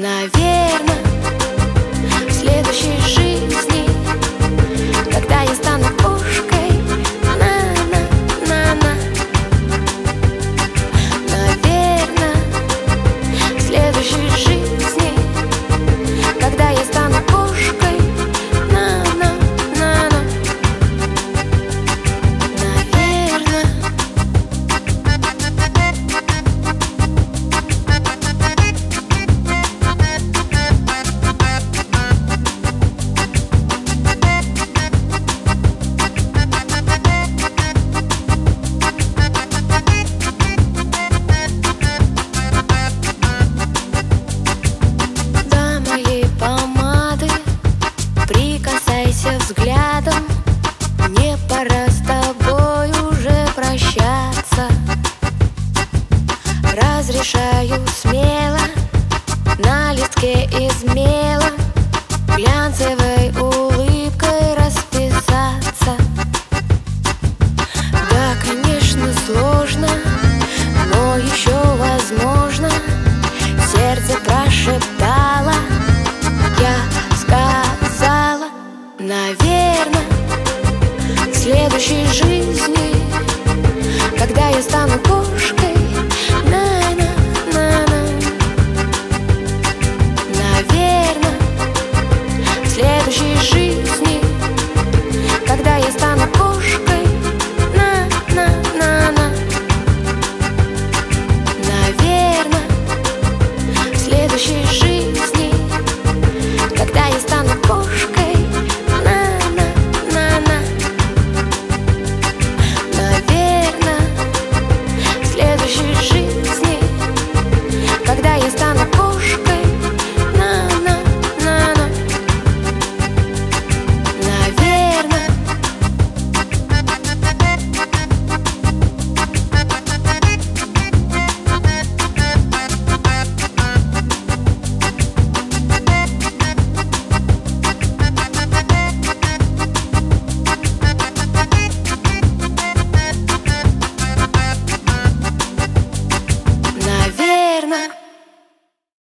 Наверно, в следующей жизни, когда я стану кошкой, на-на-на-на. Наверно, в следующей жизни, когда я стану кошкой, на-на-на-на. Наверно. Прикасайся взглядом, мне пора с тобой уже прощаться. Разрешаю смело на листке из мела глянцевой улыбкой расписаться. Да, конечно, сложно, но еще возможно. Сердце прошептало, я сказала. Наверно, в следующей жизни, когда я стану кошкой, на-на-на-на. Наверно, в следующей жизни, когда я стану кошкой, на-на-на-на. Наверно, в следующей жизни.